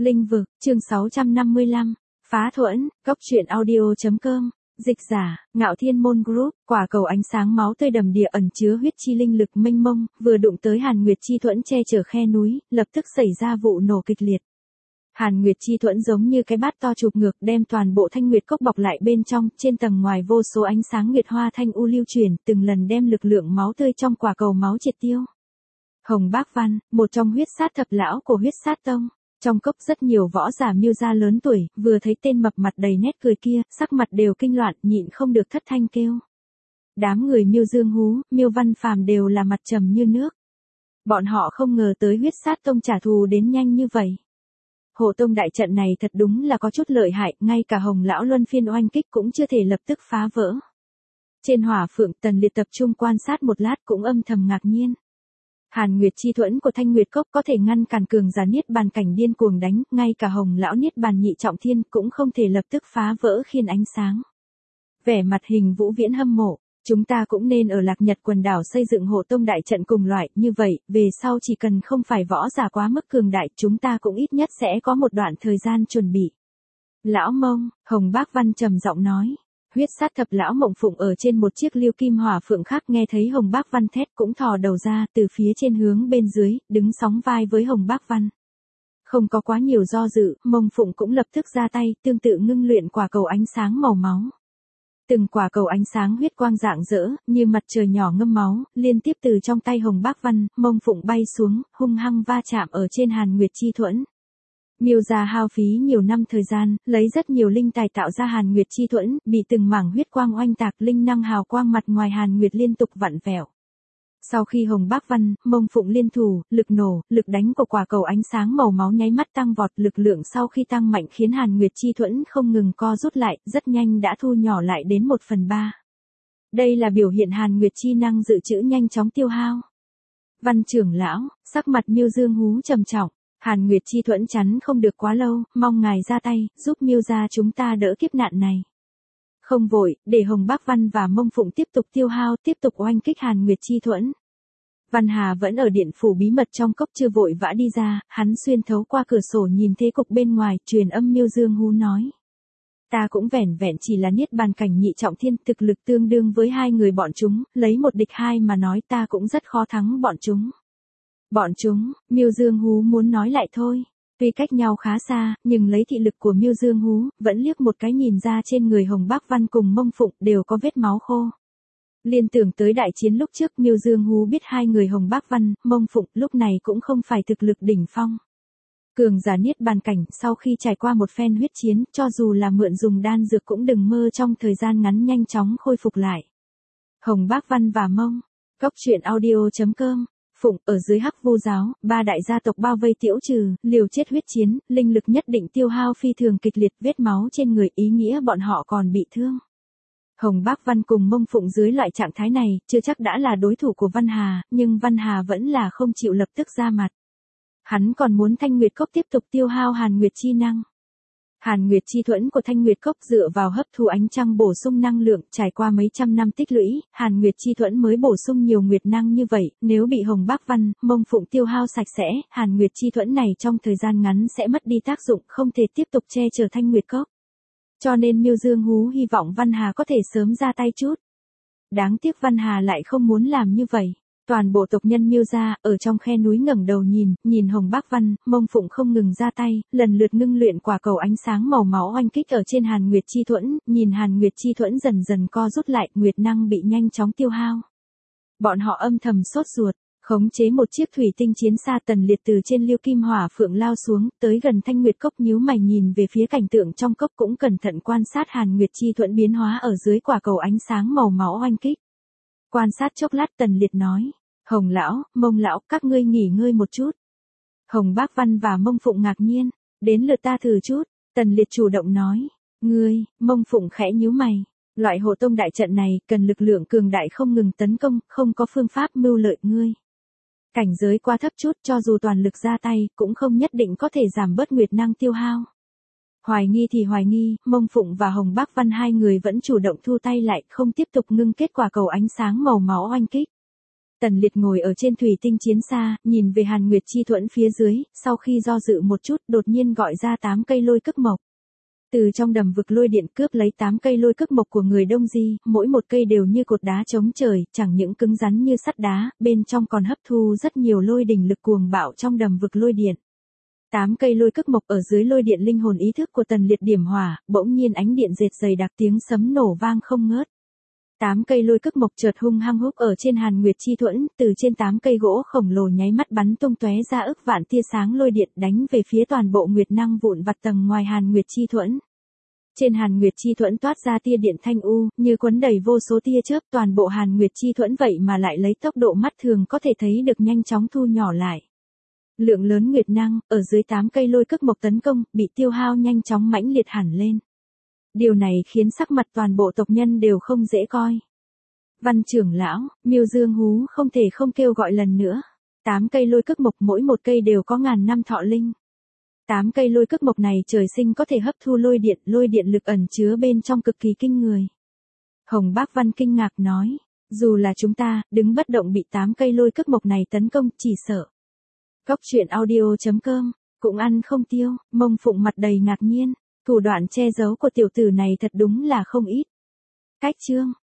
Linh vực, chương 655, phá thuẫn, góc truyện audio.com, dịch giả, Ngạo Thiên Môn Group, quả cầu ánh sáng máu tươi đầm đìa ẩn chứa huyết chi linh lực mênh mông, vừa đụng tới Hàn Nguyệt chi thuẫn che chở khe núi, lập tức xảy ra vụ nổ kịch liệt. Hàn Nguyệt chi thuẫn giống như cái bát to chụp ngược đem toàn bộ thanh nguyệt cốc bọc lại bên trong, trên tầng ngoài vô số ánh sáng nguyệt hoa thanh u lưu chuyển, từng lần đem lực lượng máu tươi trong quả cầu máu triệt tiêu. Hồng Bác Văn, một trong huyết sát thập lão của huyết sát tông. Trong cốc rất nhiều võ giả Miêu gia lớn tuổi, vừa thấy tên mập mặt đầy nét cười kia, sắc mặt đều kinh loạn, nhịn không được thất thanh kêu. Đám người Miêu Dương Hú, Miêu Văn Phàm đều là mặt trầm như nước. Bọn họ không ngờ tới huyết sát tông trả thù đến nhanh như vậy. Hộ tông đại trận này thật đúng là có chút lợi hại, ngay cả Hồng lão luân phiên oanh kích cũng chưa thể lập tức phá vỡ. Trên hỏa phượng Tần Liệt tập trung quan sát một lát cũng âm thầm ngạc nhiên. Hàn Nguyệt chi thuẫn của Thanh Nguyệt Cốc có thể ngăn cản cường giả niết bàn cảnh điên cuồng đánh, ngay cả Hồng lão niết bàn nhị trọng thiên cũng không thể lập tức phá vỡ khiên ánh sáng. Vẻ mặt Hình Vũ Viễn hâm mộ, chúng ta cũng nên ở Lạc Nhật quần đảo xây dựng hộ tông đại trận cùng loại, như vậy, về sau chỉ cần không phải võ giả quá mức cường đại, chúng ta cũng ít nhất sẽ có một đoạn thời gian chuẩn bị. Lão Mông, Hồng Bác Văn trầm giọng nói. Huyết sát thập lão Mộng Phụng ở trên một chiếc liêu kim hỏa phượng khác nghe thấy Hồng Bác Văn thét cũng thò đầu ra từ phía trên hướng bên dưới, đứng sóng vai với Hồng Bác Văn. Không có quá nhiều do dự, Mông Phụng cũng lập tức ra tay, tương tự ngưng luyện quả cầu ánh sáng màu máu. Từng quả cầu ánh sáng huyết quang rạng rỡ, như mặt trời nhỏ ngâm máu, liên tiếp từ trong tay Hồng Bác Văn, Mông Phụng bay xuống, hung hăng va chạm ở trên Hàn Nguyệt chi thuẫn. Miêu gia hao phí nhiều năm thời gian, lấy rất nhiều linh tài tạo ra Hàn Nguyệt chi thuẫn, bị từng mảng huyết quang oanh tạc, linh năng hào quang mặt ngoài Hàn Nguyệt liên tục vặn vẹo. Sau khi Hồng Bác Văn, Mông Phụng liên thủ, lực nổ, lực đánh của quả cầu ánh sáng màu máu nháy mắt tăng vọt, lực lượng sau khi tăng mạnh khiến Hàn Nguyệt chi thuẫn không ngừng co rút lại, rất nhanh đã thu nhỏ lại đến 1/3. Đây là biểu hiện Hàn Nguyệt chi năng dự trữ nhanh chóng tiêu hao. Văn trưởng lão, sắc mặt Miêu Dương Hú trầm trọng. Hàn Nguyệt chi thuẫn chắn không được quá lâu, mong ngài ra tay, giúp Miêu gia chúng ta đỡ kiếp nạn này. Không vội, để Hồng Bác Văn và Mông Phụng tiếp tục tiêu hao, tiếp tục oanh kích Hàn Nguyệt chi thuẫn. Văn Hà vẫn ở điện phủ bí mật trong cốc chưa vội vã đi ra, hắn xuyên thấu qua cửa sổ nhìn thế cục bên ngoài, truyền âm Miêu Dương Hú nói. Ta cũng vẻn vẹn chỉ là niết bàn cảnh nhị trọng thiên, thực lực tương đương với hai người bọn chúng, lấy một địch hai mà nói ta cũng rất khó thắng bọn chúng. Bọn chúng, Miêu Dương Hú muốn nói lại thôi. Tuy cách nhau khá xa, nhưng lấy thị lực của Miêu Dương Hú, vẫn liếc một cái nhìn ra trên người Hồng Bác Văn cùng Mông Phụng đều có vết máu khô. Liên tưởng tới đại chiến lúc trước, Miêu Dương Hú biết hai người Hồng Bác Văn, Mông Phụng lúc này cũng không phải thực lực đỉnh phong. Cường giả niết bàn cảnh sau khi trải qua một phen huyết chiến, cho dù là mượn dùng đan dược cũng đừng mơ trong thời gian ngắn nhanh chóng khôi phục lại. Hồng Bác Văn và Mông, góc truyện audio.com. Phụng, ở dưới Hắc Vu giáo, ba đại gia tộc bao vây Tiễu Trừ, liều chết huyết chiến, linh lực nhất định tiêu hao phi thường kịch liệt, vết máu trên người ý nghĩa bọn họ còn bị thương. Hồng Bác Văn cùng Mông Phụng dưới loại trạng thái này, chưa chắc đã là đối thủ của Văn Hà, nhưng Văn Hà vẫn là không chịu lập tức ra mặt. Hắn còn muốn Thanh Nguyệt Cốc tiếp tục tiêu hao Hàn Nguyệt chi năng. Hàn Nguyệt chi thuẫn của Thanh Nguyệt Cốc dựa vào hấp thu ánh trăng bổ sung năng lượng, trải qua mấy trăm năm tích lũy, Hàn Nguyệt chi thuẫn mới bổ sung nhiều nguyệt năng như vậy, nếu bị Hồng Bác Văn, Mông Phụng tiêu hao sạch sẽ, Hàn Nguyệt chi thuẫn này trong thời gian ngắn sẽ mất đi tác dụng, không thể tiếp tục che chở Thanh Nguyệt Cốc. Cho nên Miêu Dương Hú hy vọng Văn Hà có thể sớm ra tay chút. Đáng tiếc Văn Hà lại không muốn làm như vậy. Toàn bộ tộc nhân Miêu gia, ở trong khe núi ngẩng đầu nhìn Hồng Bác Văn, Mông Phụng không ngừng ra tay, lần lượt ngưng luyện quả cầu ánh sáng màu máu oanh kích ở trên Hàn Nguyệt chi thuẫn, nhìn Hàn Nguyệt chi thuẫn dần dần co rút lại, nguyệt năng bị nhanh chóng tiêu hao. Bọn họ âm thầm sốt ruột, khống chế một chiếc thủy tinh chiến xa Tần Liệt từ trên liêu kim hỏa phượng lao xuống, tới gần Thanh Nguyệt Cốc nhíu mày nhìn về phía cảnh tượng trong cốc cũng cẩn thận quan sát Hàn Nguyệt chi thuẫn biến hóa ở dưới quả cầu ánh sáng màu máu oanh kích. Quan sát chốc lát Tần Liệt nói. Hồng lão, Mông lão, các ngươi nghỉ ngơi một chút. Hồng Bác Văn và Mông Phụng ngạc nhiên, đến lượt ta thử chút, Tần Liệt chủ động nói. Ngươi, Mông Phụng khẽ nhíu mày, loại hộ tông đại trận này cần lực lượng cường đại không ngừng tấn công, không có phương pháp mưu lợi ngươi. Cảnh giới quá thấp chút, cho dù toàn lực ra tay, cũng không nhất định có thể giảm bớt nguyệt năng tiêu hao. Hoài nghi thì hoài nghi, Mông Phụng và Hồng Bác Văn hai người vẫn chủ động thu tay lại, không tiếp tục ngưng kết quả cầu ánh sáng màu máu oanh kích. Tần Liệt ngồi ở trên thủy tinh chiến xa, nhìn về Hàn Nguyệt Chi Thuẫn phía dưới, sau khi do dự một chút, đột nhiên gọi ra 8 cây lôi cức mộc. Từ trong đầm vực lôi điện cướp lấy 8 cây lôi cức mộc của người Đông Di, mỗi một cây đều như cột đá chống trời, chẳng những cứng rắn như sắt đá, bên trong còn hấp thu rất nhiều lôi đỉnh lực cuồng bạo trong đầm vực lôi điện. 8 cây lôi cức mộc ở dưới lôi điện linh hồn ý thức của Tần Liệt điểm hỏa, bỗng nhiên ánh điện dệt dày đặc, tiếng sấm nổ vang không ngớt. 8 cây lôi cức mộc chợt hung hăng húc ở trên Hàn Nguyệt Chi Thuẫn, từ trên 8 cây gỗ khổng lồ nháy mắt bắn tung tóe ra ức vạn tia sáng lôi điện, đánh về phía toàn bộ nguyệt năng vụn vặt tầng ngoài Hàn Nguyệt Chi Thuẫn. Trên Hàn Nguyệt Chi Thuẫn toát ra tia điện thanh u, như quấn đầy vô số tia chớp, toàn bộ Hàn Nguyệt Chi Thuẫn vậy mà lại lấy tốc độ mắt thường có thể thấy được nhanh chóng thu nhỏ lại. Lượng lớn nguyệt năng, ở dưới 8 cây lôi cức mộc tấn công, bị tiêu hao nhanh chóng mãnh liệt hẳn lên. Điều này khiến sắc mặt toàn bộ tộc nhân đều không dễ coi. Văn trưởng lão, Miêu Dương Hú không thể không kêu gọi lần nữa. 8 cây lôi cức mộc mỗi một cây đều có ngàn năm thọ linh. 8 cây lôi cức mộc này trời sinh có thể hấp thu lôi điện lực ẩn chứa bên trong cực kỳ kinh người. Hồng Bác Văn kinh ngạc nói, dù là chúng ta, đứng bất động bị 8 cây lôi cức mộc này tấn công, chỉ sợ. Cốc truyện audio.com, cũng ăn không tiêu, Mông Phụng mặt đầy ngạc nhiên, thủ đoạn che giấu của tiểu tử này thật đúng là không ít. Cách chương